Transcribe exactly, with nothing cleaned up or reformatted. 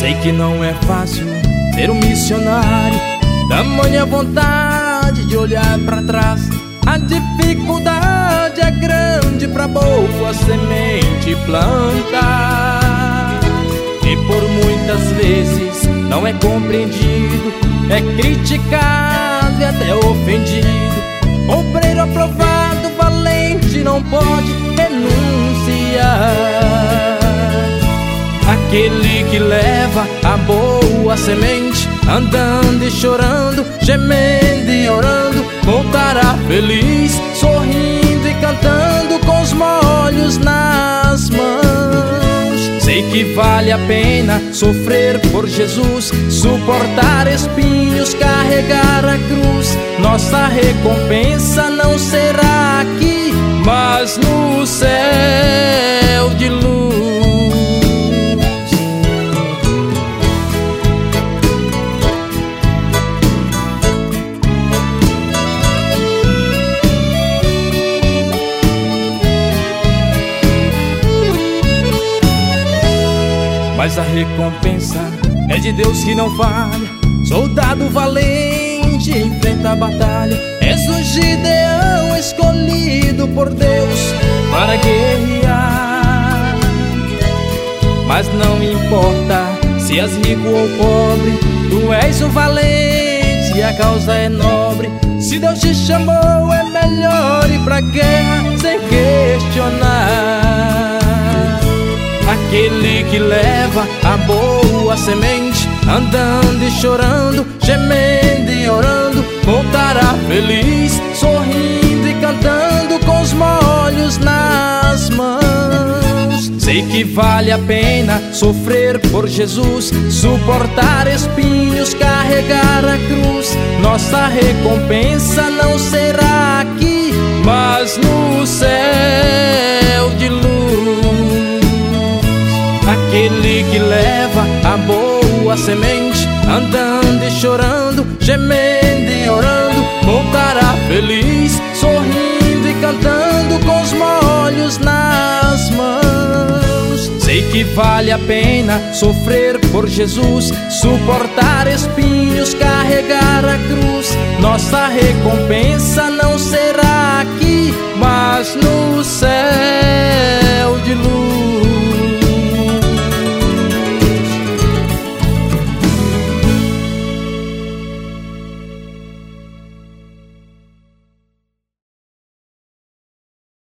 Sei que não é fácil ser um missionário, tamanha vontade de olhar pra trás. A dificuldade é grande pra boa semente plantar, e por muitas vezes não é compreendido, é criticado e até ofendido. Obreiro aprovado, valente, não pode renunciar. Aquele que leva a boa semente, andando e chorando, gemendo e orando, voltará feliz, sorrindo e cantando, com os molhos nas mãos. Sei que vale a pena sofrer por Jesus, suportar espinhos, carregar a cruz. Nossa recompensa não será aqui, mas no céu de luz. Mas a recompensa é de Deus que não falha. Soldado valente enfrenta a batalha. És o Gideão escolhido por Deus para guerrear. Mas não importa se és rico ou pobre, tu és um valente e a causa é nobre. Se Deus te chamou, é melhor ir pra guerra sem questionar. Aquele que leva a boa semente, andando e chorando, gemendo e orando, voltará feliz, sorrindo e cantando, com os molhos nas mãos. Sei que vale a pena sofrer por Jesus, suportar espinhos, carregar a cruz. Nossa recompensa não será aqui, mas no céu de luz. Aquele que leva a boa semente, andando e chorando, gemendo e orando, voltará feliz, sorrindo e cantando, com os molhos nas mãos. Sei que vale a pena sofrer por Jesus, suportar espinhos, carregar a cruz. Nossa recompensa não será aqui, mas no céu.